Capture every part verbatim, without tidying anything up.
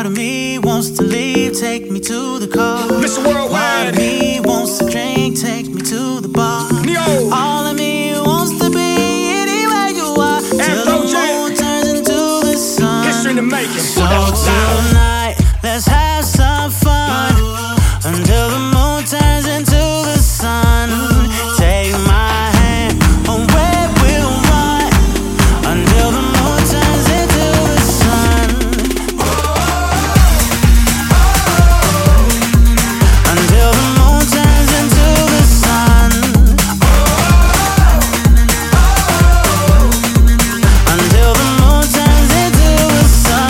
Part of me wants to leave, take me to the car. Mister Worldwide. Part of me wants to drink, take me to the bar. Neo. All of me wants to be anywhere you are, till the moon turns into the sun. History to make it. So tonight, let's have some fun until the moon turns into the sun. Take my hand, away we'll run until the moon turns into the sun. Until the moon turns into the sun. Until the moon turns into the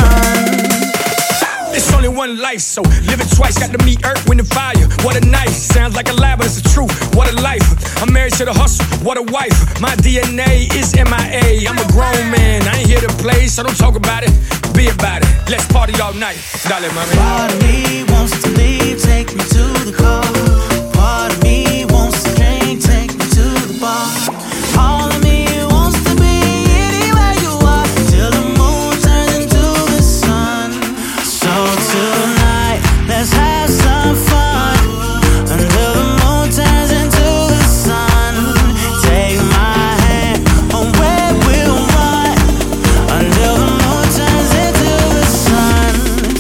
sun. It's only one life, so live it twice. Got to meet Earth, wind, and fire. What a night. Sounds like a lie, but it's the truth. What a life. I'm married to the hustle. What a wife. My D N A is M I A. I'm a grown man. I ain't here to play, so don't talk about it. Be about it. Let's party all night. Dale, mami. Part of me wants to leave, take me to the car. Part of me wants to drink, take me to the bar. All of me wants to be anywhere you are, till the moon turns into the sun. So tonight, let's have some fun until the moon turns into the sun. Take my hand, away we'll run until the moon turns into the sun.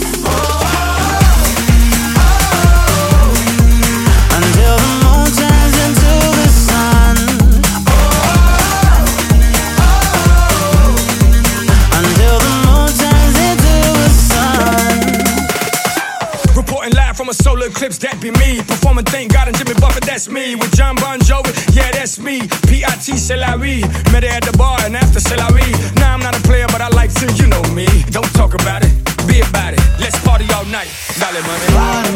Until the moon turns into the sun. Until the moon turns into the sun. Reporting live from a solar eclipse, that be me. Performing Thank God and Jimmy Buffett, that's me. With John Bon Jovi, yeah, that's me. P I T, c'est la vie. Met her at the bar and after, c'est la vie. Nah, I'm not a player, but I like to, you know me. Don't talk about it, be about it. Let's party all night. Dale, money.